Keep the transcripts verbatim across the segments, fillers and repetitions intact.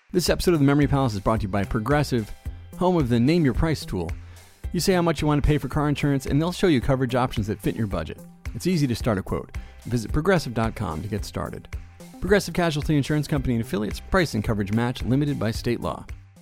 This episode of the Memory Palace is brought to you by Progressive, home of the Name Your Price tool. You say how much you want to pay for car insurance, and they'll show you coverage options that fit your budget. It's easy to start a quote. Visit progressive dot com to get started. Progressive Casualty Insurance Company and Affiliates. Price and coverage match limited by state law.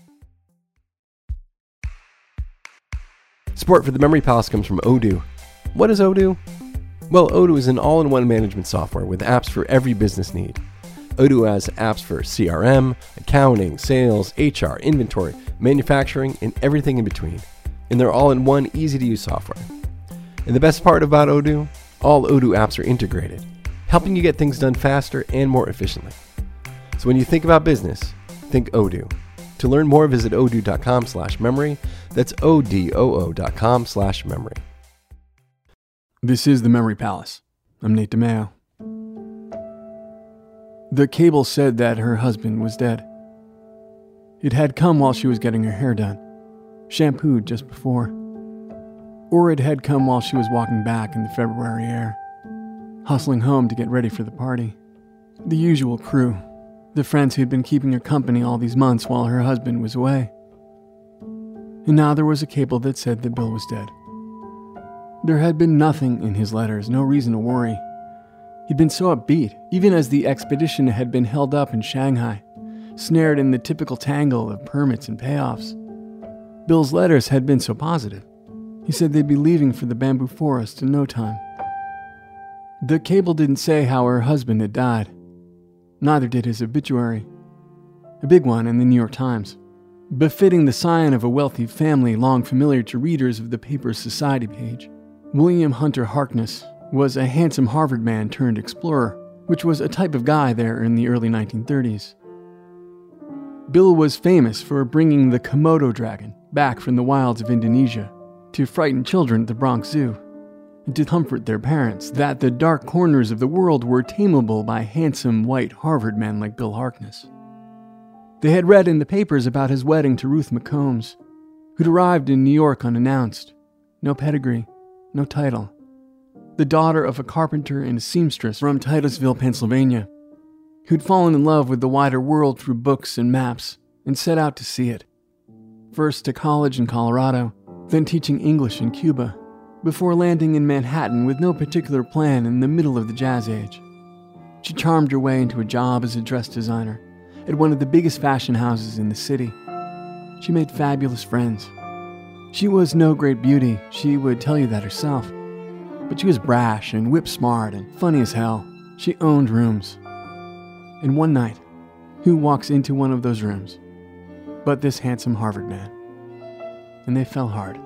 Support for the Memory Palace comes from Odoo. What is Odoo? Well, Odoo is an all-in-one management software with apps for every business need. Odoo has apps for C R M, accounting, sales, H R, inventory, manufacturing, and everything in between. And they're all in one easy-to-use software. And the best part about Odoo? All Odoo apps are integrated, helping you get things done faster and more efficiently. So when you think about business, think Odoo. To learn more, visit odoo dot com slash memory. That's O D O O dot com slash memory. This is the Memory Palace. I'm Nate DeMeo. The cable said that her husband was dead. It had come while she was getting her hair done, shampooed just before. Or it had come while she was walking back in the February air, hustling home to get ready for the party. The usual crew, the friends who'd been keeping her company all these months while her husband was away. And now there was a cable that said that Bill was dead. There had been nothing in his letters, no reason to worry. He'd been so upbeat, even as the expedition had been held up in Shanghai, snared in the typical tangle of permits and payoffs. Bill's letters had been so positive. He said they'd be leaving for the bamboo forest in no time. The cable didn't say how her husband had died. Neither did his obituary. A big one in the New York Times, befitting the scion of a wealthy family long familiar to readers of the paper's society page. William Hunter Harkness was a handsome Harvard man turned explorer, which was a type of guy there in the early nineteen thirties. Bill was famous for bringing the Komodo dragon back from the wilds of Indonesia to frighten children at the Bronx Zoo and to comfort their parents that the dark corners of the world were tameable by handsome white Harvard men like Bill Harkness. They had read in the papers about his wedding to Ruth McCombs, who'd arrived in New York unannounced, no pedigree, no title. The daughter of a carpenter and a seamstress from Titusville, Pennsylvania, who'd fallen in love with the wider world through books and maps and set out to see it. First to college in Colorado, then teaching English in Cuba, before landing in Manhattan with no particular plan in the middle of the Jazz Age. She charmed her way into a job as a dress designer at one of the biggest fashion houses in the city. She made fabulous friends. She was no great beauty, she would tell you that herself. But she was brash and whip-smart and funny as hell. She owned rooms. And one night, who walks into one of those rooms but this handsome Harvard man? And they fell hard.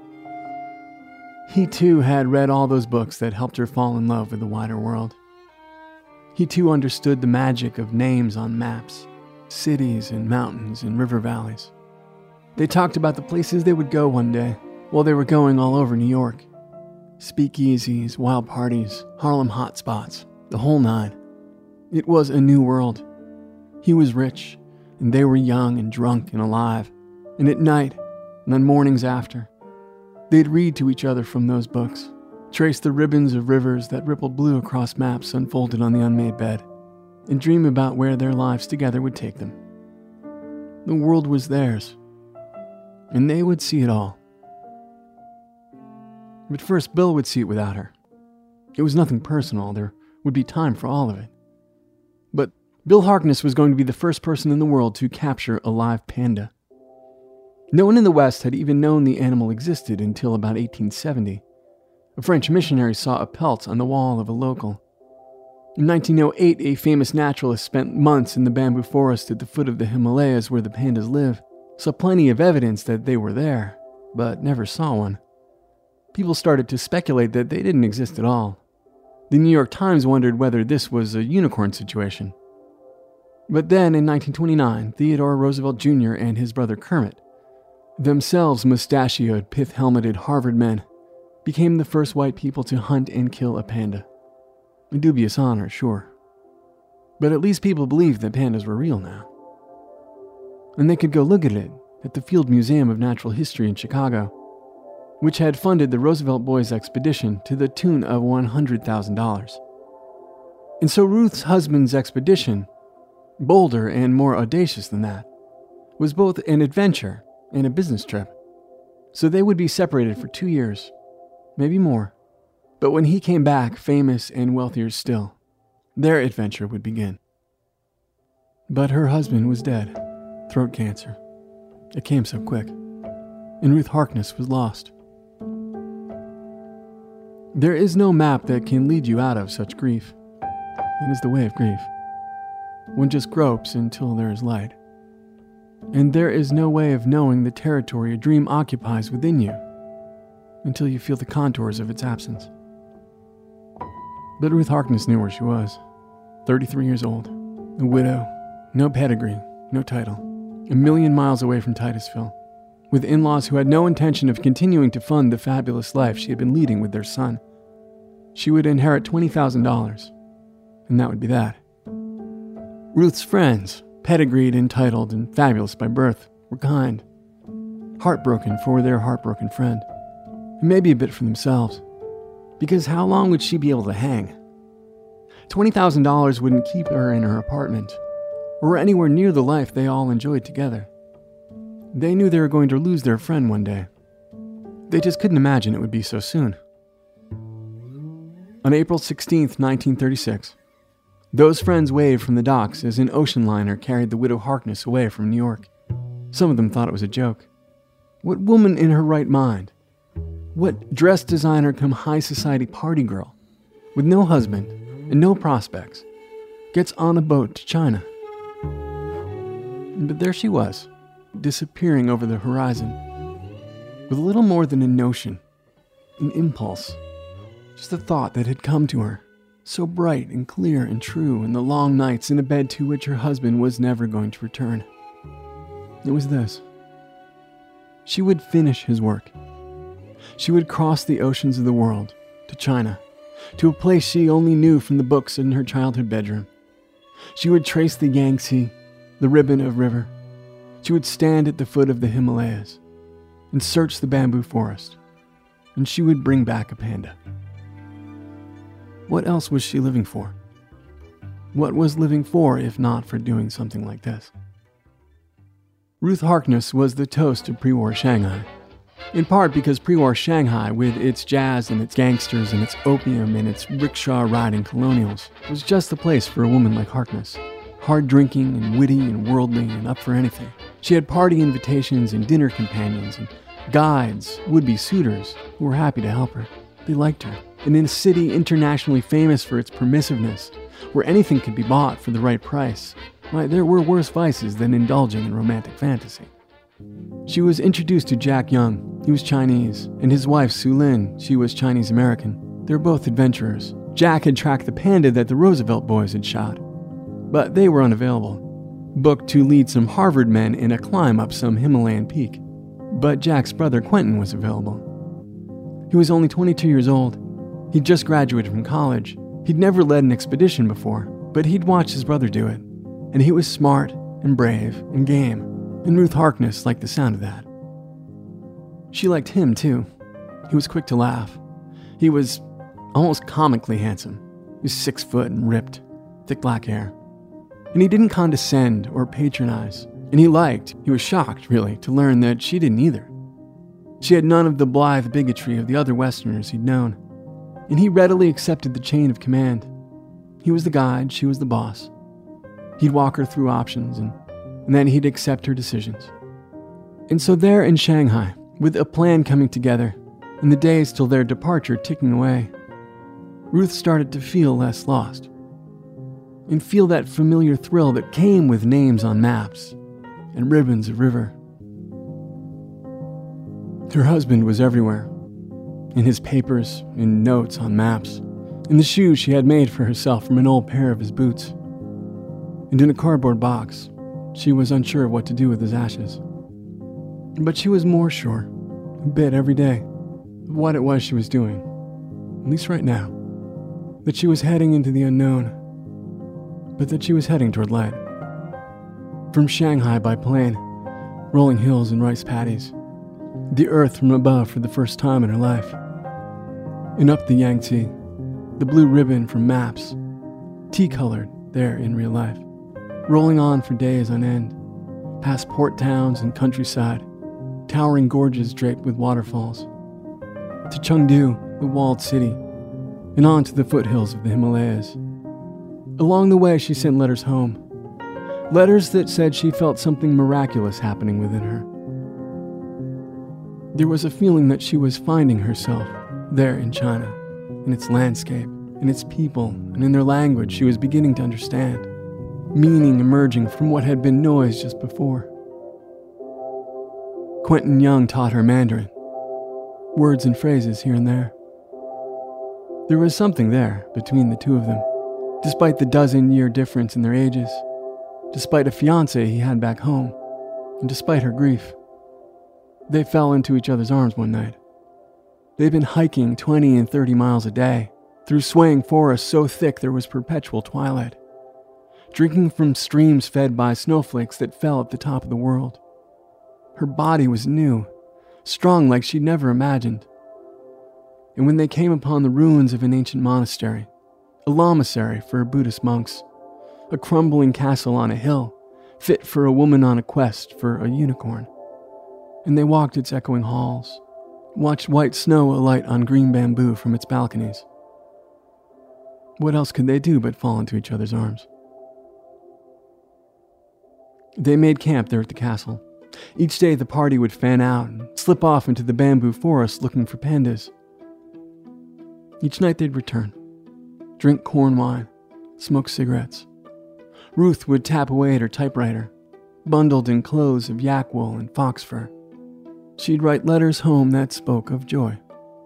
He too had read all those books that helped her fall in love with the wider world. He too understood the magic of names on maps, cities and mountains and river valleys. They talked about the places they would go one day while they were going all over New York. Speakeasies, wild parties, Harlem hotspots, the whole nine. It was a new world. He was rich, and they were young and drunk and alive. And at night, and on mornings after, they'd read to each other from those books, trace the ribbons of rivers that rippled blue across maps unfolded on the unmade bed, and dream about where their lives together would take them. The world was theirs, and they would see it all. But first, Bill would see it without her. It was nothing personal. There would be time for all of it. But Bill Harkness was going to be the first person in the world to capture a live panda. No one in the West had even known the animal existed until about eighteen seventy. A French missionary saw a pelt on the wall of a local. In nineteen oh eight, a famous naturalist spent months in the bamboo forest at the foot of the Himalayas where the pandas live, saw plenty of evidence that they were there, but never saw one. People started to speculate that they didn't exist at all. The New York Times wondered whether this was a unicorn situation. But then, in nineteen twenty-nine, Theodore Roosevelt Junior and his brother Kermit, themselves mustachioed, pith-helmeted Harvard men, became the first white people to hunt and kill a panda. A dubious honor, sure. But at least people believed that pandas were real now. And they could go look at it at the Field Museum of Natural History in Chicago, which had funded the Roosevelt Boys expedition to the tune of one hundred thousand dollars. And so Ruth's husband's expedition, bolder and more audacious than that, was both an adventure and a business trip. So they would be separated for two years, maybe more. But when he came back, famous and wealthier still, their adventure would begin. But her husband was dead, throat cancer. It came so quick, and Ruth Harkness was lost. There is no map that can lead you out of such grief. That is the way of grief. One just gropes until there is light. And there is no way of knowing the territory a dream occupies within you until you feel the contours of its absence. But Ruth Harkness knew where she was. thirty-three years old, a widow, no pedigree, no title, a million miles away from Titusville, with in-laws who had no intention of continuing to fund the fabulous life she had been leading with their son. She would inherit twenty thousand dollars, and that would be that. Ruth's friends, pedigreed, entitled, and fabulous by birth, were kind, heartbroken for their heartbroken friend, and maybe a bit for themselves, because how long would she be able to hang? twenty thousand dollars wouldn't keep her in her apartment, or anywhere near the life they all enjoyed together. They knew they were going to lose their friend one day. They just couldn't imagine it would be so soon. On April sixteenth, nineteen thirty-six, those friends waved from the docks as an ocean liner carried the widow Harkness away from New York. Some of them thought it was a joke. What woman in her right mind? What dress designer come high society party girl, with no husband and no prospects, gets on a boat to China? But there she was, disappearing over the horizon, with little more than a notion, an impulse, just a thought that had come to her, so bright and clear and true in the long nights in a bed to which her husband was never going to return. It was this. She would finish his work. She would cross the oceans of the world, to China, to a place she only knew from the books in her childhood bedroom. She would trace the Yangtze, the ribbon of river. She would stand at the foot of the Himalayas and search the bamboo forest, and she would bring back a panda. What else was she living for? What was living for if not for doing something like this? Ruth Harkness was the toast of pre-war Shanghai, in part because pre-war Shanghai, with its jazz and its gangsters and its opium and its rickshaw-riding colonials, was just the place for a woman like Harkness, hard-drinking and witty and worldly and up for anything. She had party invitations and dinner companions and guides, would-be suitors, who were happy to help her. They liked her. And in a city internationally famous for its permissiveness, where anything could be bought for the right price, why, there were worse vices than indulging in romantic fantasy. She was introduced to Jack Young. He was Chinese, and his wife, Su Lin, she was Chinese-American. They were both adventurers. Jack had tracked the panda that the Roosevelt boys had shot, but they were unavailable. Booked to lead some Harvard men in a climb up some Himalayan peak. But Jack's brother, Quentin, was available. He was only twenty-two years old. He'd just graduated from college. He'd never led an expedition before, but he'd watched his brother do it. And he was smart and brave and game, and Ruth Harkness liked the sound of that. She liked him, too. He was quick to laugh. He was almost comically handsome. He was six foot and ripped, thick black hair. And he didn't condescend or patronize. And he liked, he was shocked, really, to learn that she didn't either. She had none of the blithe bigotry of the other Westerners he'd known. And he readily accepted the chain of command. He was the guide, she was the boss. He'd walk her through options, and, and then he'd accept her decisions. And so there in Shanghai, with a plan coming together, and the days till their departure ticking away, Ruth started to feel less lost, and feel that familiar thrill that came with names on maps and ribbons of river. Her husband was everywhere, in his papers, in notes on maps, in the shoes she had made for herself from an old pair of his boots, and in a cardboard box. She was unsure of what to do with his ashes. But she was more sure, a bit every day, of what it was she was doing, at least right now, that she was heading into the unknown, but that she was heading toward light. From Shanghai by plane, rolling hills and rice paddies, the earth from above for the first time in her life, and up the Yangtze, the blue ribbon from maps, tea-colored there in real life, rolling on for days on end, past port towns and countryside, towering gorges draped with waterfalls, to Chengdu, the walled city, and on to the foothills of the Himalayas. Along the way, she sent letters home. Letters that said she felt something miraculous happening within her. There was a feeling that she was finding herself there in China, in its landscape, in its people, and in their language she was beginning to understand, meaning emerging from what had been noise just before. Quentin Young taught her Mandarin, words and phrases here and there. There was something there between the two of them, despite the dozen-year difference in their ages, despite a fiancé he had back home, and despite her grief. They fell into each other's arms one night. They'd been hiking twenty and thirty miles a day, through swaying forests so thick there was perpetual twilight, drinking from streams fed by snowflakes that fell at the top of the world. Her body was new, strong like she'd never imagined. And when they came upon the ruins of an ancient monastery, a lamasery for Buddhist monks, a crumbling castle on a hill, fit for a woman on a quest for a unicorn, and they walked its echoing halls, watched white snow alight on green bamboo from its balconies. What else could they do but fall into each other's arms? They made camp there at the castle. Each day the party would fan out and slip off into the bamboo forest looking for pandas. Each night they'd return, drink corn wine, smoke cigarettes. Ruth would tap away at her typewriter, bundled in clothes of yak wool and fox fur. She'd write letters home that spoke of joy.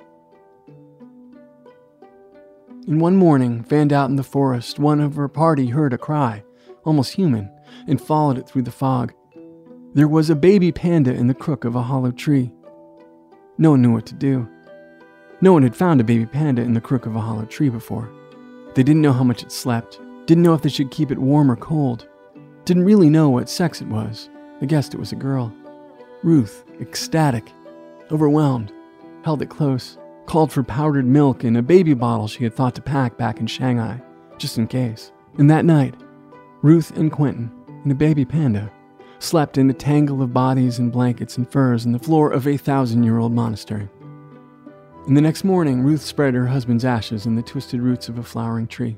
And one morning, fanned out in the forest, one of her party heard a cry, almost human, and followed it through the fog. There was a baby panda in the crook of a hollow tree. No one knew what to do. No one had found a baby panda in the crook of a hollow tree before. They didn't know how much it slept, didn't know if they should keep it warm or cold, didn't really know what sex it was. They guessed it was a girl. Ruth, ecstatic, overwhelmed, held it close, called for powdered milk and a baby bottle she had thought to pack back in Shanghai, just in case. And that night, Ruth and Quentin and a baby panda slept in a tangle of bodies and blankets and furs on the floor of a thousand-year-old monastery. And the next morning, Ruth spread her husband's ashes in the twisted roots of a flowering tree.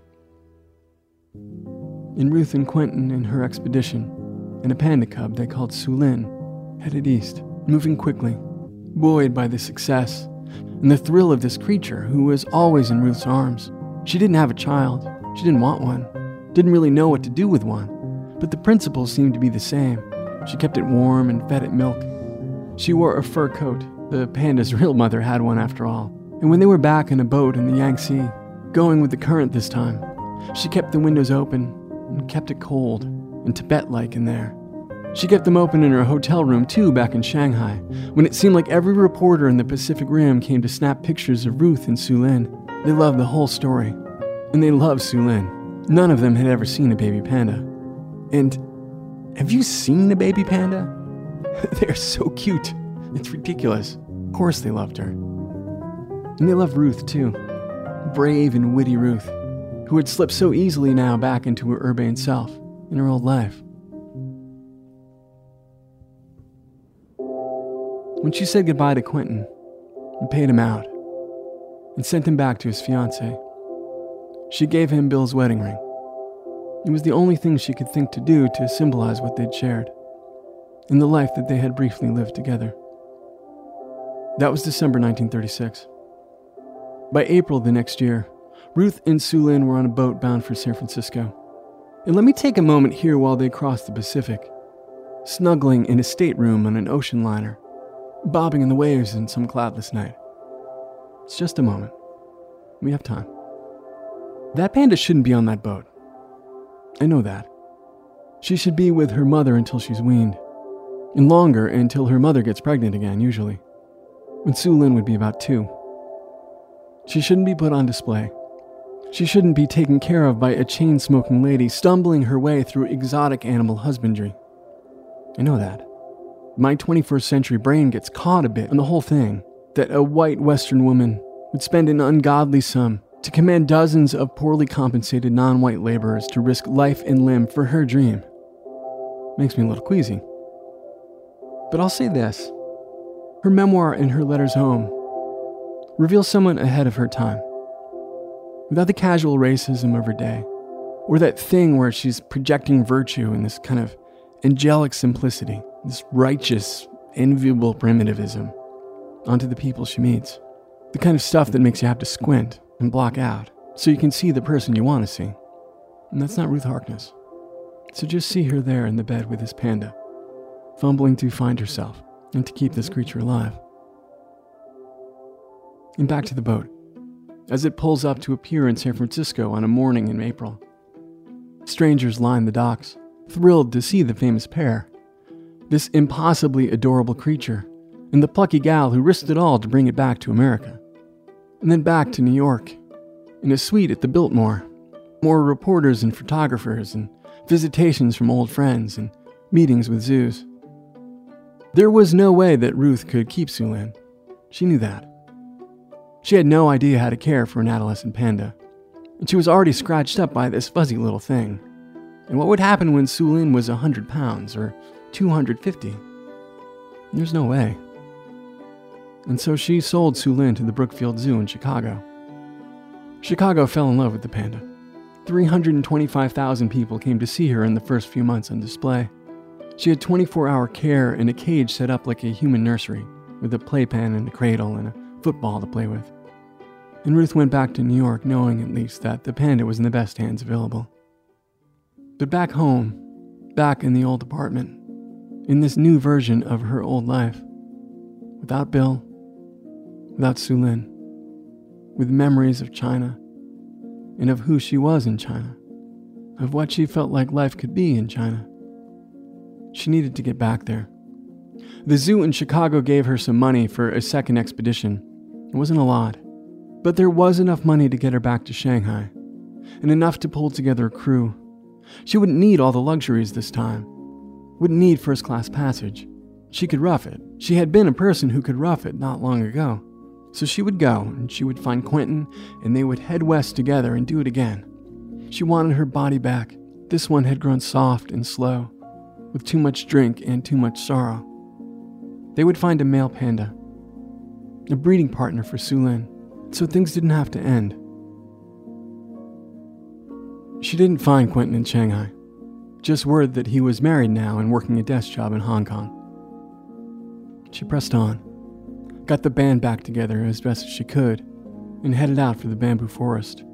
And Ruth and Quentin and her expedition, and a panda cub they called Sulin, headed east, moving quickly, buoyed by the success and the thrill of this creature who was always in Ruth's arms. She didn't have a child. She didn't want one. Didn't really know what to do with one. But the principles seemed to be the same. She kept it warm and fed it milk. She wore a fur coat. The panda's real mother had one after all. And when they were back in a boat in the Yangtze, going with the current this time, she kept the windows open and kept it cold and Tibet-like in there. She kept them open in her hotel room too back in Shanghai, when it seemed like every reporter in the Pacific Rim came to snap pictures of Ruth and Sulin. They loved the whole story. And they loved Sulin. None of them had ever seen a baby panda. And have you seen a baby panda? They're so cute. It's ridiculous. Of course they loved her. And they loved Ruth too. Brave and witty Ruth, who had slipped so easily now back into her urbane self in her old life. When she said goodbye to Quentin and paid him out and sent him back to his fiancée, she gave him Bill's wedding ring. It was the only thing she could think to do to symbolize what they'd shared and the life that they had briefly lived together. That was December nineteen thirty-six. By April the next year, Ruth and Sulin were on a boat bound for San Francisco. And let me take a moment here while they crossed the Pacific, snuggling in a stateroom on an ocean liner, bobbing in the waves in some cloudless night. It's just a moment. We have time. That panda shouldn't be on that boat. I know that. She should be with her mother until she's weaned, and longer until her mother gets pregnant again, usually, when Sulin would be about two. She shouldn't be put on display. She shouldn't be taken care of by a chain-smoking lady stumbling her way through exotic animal husbandry. I know that. My twenty-first century brain gets caught a bit in the whole thing, that a white Western woman would spend an ungodly sum to command dozens of poorly compensated non-white laborers to risk life and limb for her dream. Makes me a little queasy. But I'll say this. Her memoir and her letters home reveal someone ahead of her time. Without the casual racism of her day, or that thing where she's projecting virtue in this kind of angelic simplicity, this righteous, enviable primitivism onto the people she meets. The kind of stuff that makes you have to squint and block out so you can see the person you want to see. And that's not Ruth Harkness. So just see her there in the bed with this panda, fumbling to find herself and to keep this creature alive. And back to the boat, as it pulls up to a pier in San Francisco on a morning in April. Strangers line the docks, thrilled to see the famous pair, this impossibly adorable creature, and the plucky gal who risked it all to bring it back to America. And then back to New York, in a suite at the Biltmore, more reporters and photographers and visitations from old friends and meetings with zoos. There was no way that Ruth could keep Sue Lin. She knew that. She had no idea how to care for an adolescent panda, and she was already scratched up by this fuzzy little thing. And what would happen when Sue Lin was one hundred pounds or two hundred fifty? There's no way. And so she sold Sue Lin to the Brookfield Zoo in Chicago. Chicago fell in love with the panda. three hundred twenty-five thousand people came to see her in the first few months on display. She had twenty-four hour care in a cage set up like a human nursery, with a playpen and a cradle and a football to play with. And Ruth went back to New York knowing at least that the panda was in the best hands available. But back home, back in the old apartment, in this new version of her old life, without Bill, without Sue Lin, with memories of China, and of who she was in China, of what she felt like life could be in China. She needed to get back there. The zoo in Chicago gave her some money for a second expedition. It wasn't a lot, but there was enough money to get her back to Shanghai, and enough to pull together a crew. She wouldn't need all the luxuries this time, wouldn't need first-class passage. She could rough it. She had been a person who could rough it not long ago. So she would go, and she would find Quentin, and they would head west together and do it again. She wanted her body back. This one had grown soft and slow, with too much drink and too much sorrow. They would find a male panda, a breeding partner for Sue Lin, so things didn't have to end. She didn't find Quentin in Shanghai, just word that he was married now and working a desk job in Hong Kong. She pressed on, got the band back together as best as she could, and headed out for the bamboo forest.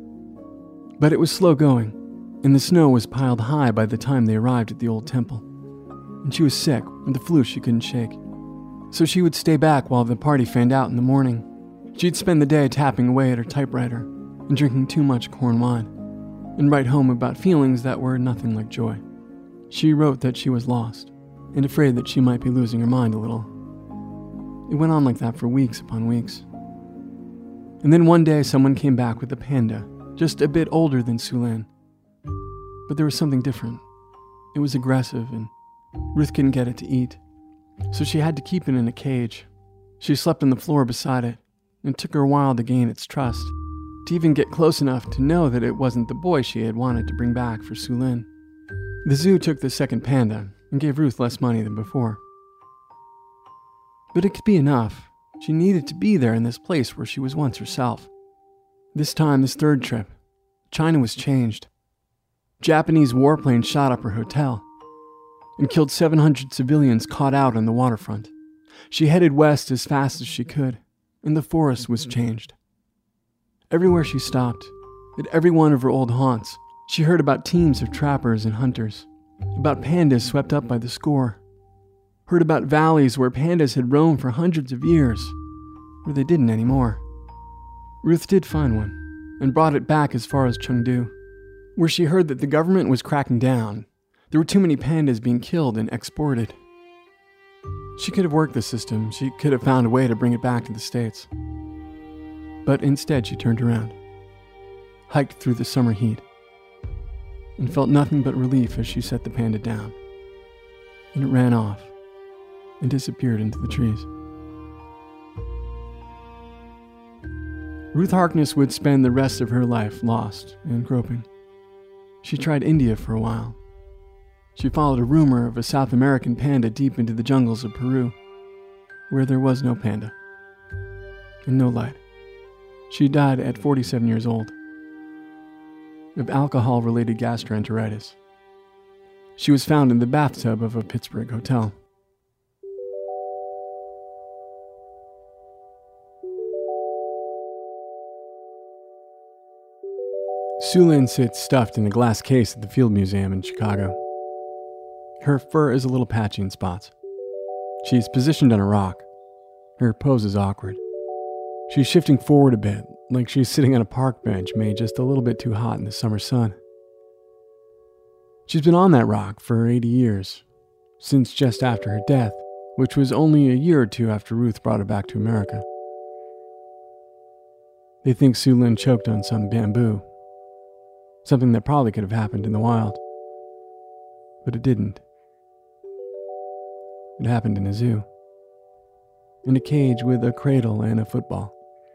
But it was slow going, and the snow was piled high by the time they arrived at the old temple. And she was sick, with the flu she couldn't shake. So she would stay back while the party fanned out in the morning. She'd spend the day tapping away at her typewriter and drinking too much corn wine, and write home about feelings that were nothing like joy. She wrote that she was lost, and afraid that she might be losing her mind a little. It went on like that for weeks upon weeks. And then one day someone came back with a panda, just a bit older than Sue Lin. But there was something different. It was aggressive, and Ruth couldn't get it to eat. So she had to keep it in a cage. She slept on the floor beside it, and it took her a while to gain its trust, to even get close enough to know that it wasn't the boy she had wanted to bring back for Sue Lin. The zoo took the second panda and gave Ruth less money than before. But it could be enough. She needed to be there in this place where she was once herself. This time, this third trip, China was changed. Japanese warplanes shot up her hotel and killed seven hundred civilians caught out on the waterfront. She headed west as fast as she could, and the forest was changed. Everywhere she stopped, at every one of her old haunts, she heard about teams of trappers and hunters, about pandas swept up by the score, heard about valleys where pandas had roamed for hundreds of years, where they didn't anymore. Ruth did find one, and brought it back as far as Chengdu, where she heard that the government was cracking down. There were too many pandas being killed and exported. She could have worked the system. She could have found a way to bring it back to the States. But instead she turned around, hiked through the summer heat, and felt nothing but relief as she set the panda down. And it ran off and disappeared into the trees. Ruth Harkness would spend the rest of her life lost and groping. She tried India for a while, She followed a rumor of a South American panda deep into the jungles of Peru, where there was no panda and no light. She died at forty-seven years old of alcohol-related gastroenteritis. She was found in the bathtub of a Pittsburgh hotel. Sue Lin sits stuffed in a glass case at the Field Museum in Chicago. Her fur is a little patchy in spots. She's positioned on a rock. Her pose is awkward. She's shifting forward a bit, like she's sitting on a park bench made just a little bit too hot in the summer sun. She's been on that rock for eighty years, since just after her death, which was only a year or two after Ruth brought her back to America. They think Sue Lin choked on some bamboo, something that probably could have happened in the wild, but it didn't. It happened in a zoo, in a cage with a cradle and a football.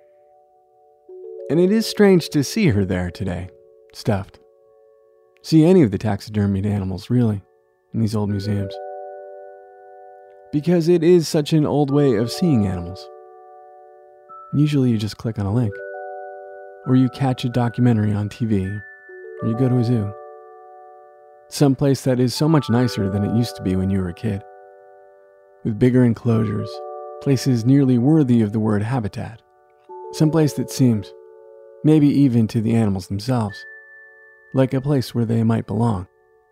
And it is strange to see her there today, stuffed. See any of the taxidermied animals, really, in these old museums. Because it is such an old way of seeing animals. Usually you just click on a link, or you catch a documentary on T V, or you go to a zoo. Some place that is so much nicer than it used to be when you were a kid. With bigger enclosures, places nearly worthy of the word habitat. Some place that seems, maybe even to the animals themselves, like a place where they might belong.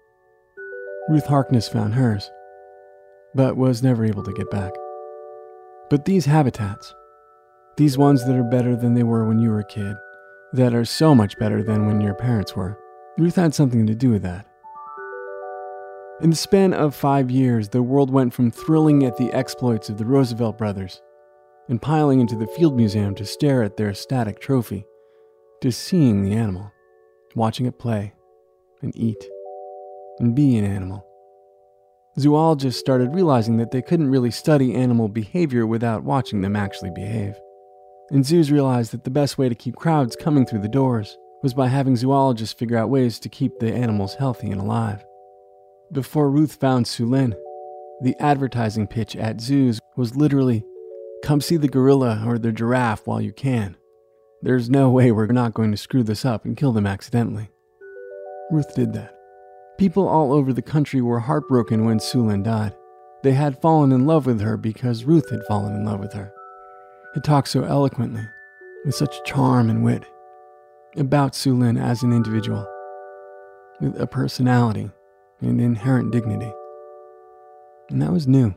Ruth Harkness found hers, but was never able to get back. But these habitats, these ones that are better than they were when you were a kid, that are so much better than when your parents were, Ruth had something to do with that. In the span of five years, the world went from thrilling at the exploits of the Roosevelt brothers and piling into the Field Museum to stare at their static trophy, to seeing the animal, watching it play and eat and be an animal. Zoologists started realizing that they couldn't really study animal behavior without watching them actually behave. And zoos realized that the best way to keep crowds coming through the doors was by having zoologists figure out ways to keep the animals healthy and alive. Before Ruth found Sue Lin, the advertising pitch at zoos was literally, come see the gorilla or the giraffe while you can. There's no way we're not going to screw this up and kill them accidentally. Ruth did that. People all over the country were heartbroken when Sue Lin died. They had fallen in love with her because Ruth had fallen in love with her. It talked so eloquently, with such charm and wit, about Sue Lin as an individual, with a personality and inherent dignity. And that was new.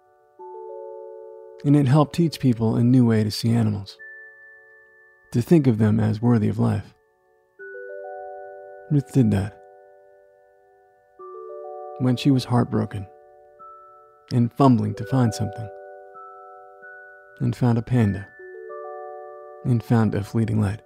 And it helped teach people a new way to see animals, to think of them as worthy of life. Ruth did that when she was heartbroken and fumbling to find something, and found a panda, and found a fleeting light.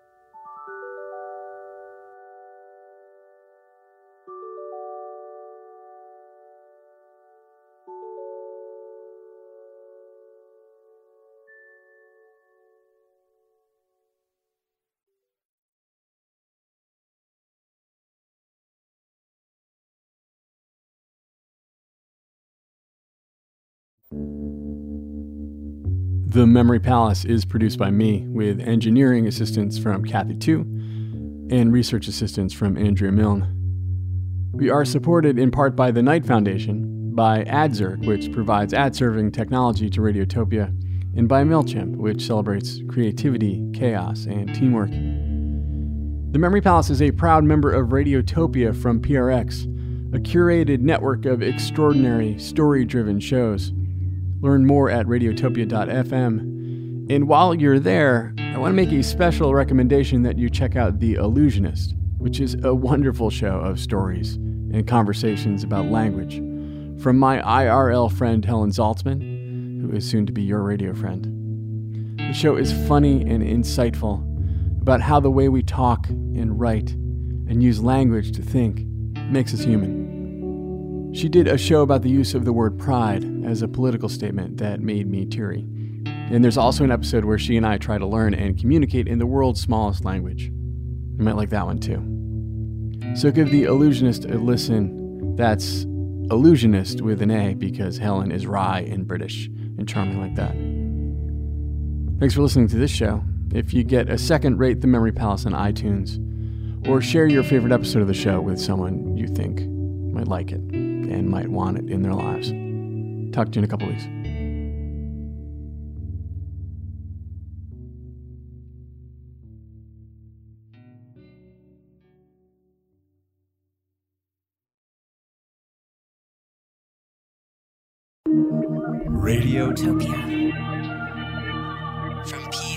The Memory Palace is produced by me, with engineering assistance from Kathy Tu and research assistance from Andrea Milne. We are supported in part by the Knight Foundation, by AdZerk, which provides ad-serving technology to Radiotopia, and by MailChimp, which celebrates creativity, chaos, and teamwork. The Memory Palace is a proud member of Radiotopia from P R X, a curated network of extraordinary, story-driven shows. Learn more at radiotopia dot f m. And while you're there, I want to make a special recommendation that you check out The Illusionist, which is a wonderful show of stories and conversations about language from my I R L friend Helen Zaltzman, who is soon to be your radio friend. The show is funny and insightful about how the way we talk and write and use language to think makes us human. She did a show about the use of the word pride as a political statement that made me teary. And there's also an episode where she and I try to learn and communicate in the world's smallest language. You might like that one too. So give The Illusionist a listen That's illusionist with an A because Helen is wry and British and charming like that. Thanks for listening to this show. If you get a second, rate The Memory Palace on iTunes, or share your favorite episode of the show with someone you think might like it and might want it in their lives. Talk to you in a couple weeks. Radiotopia from P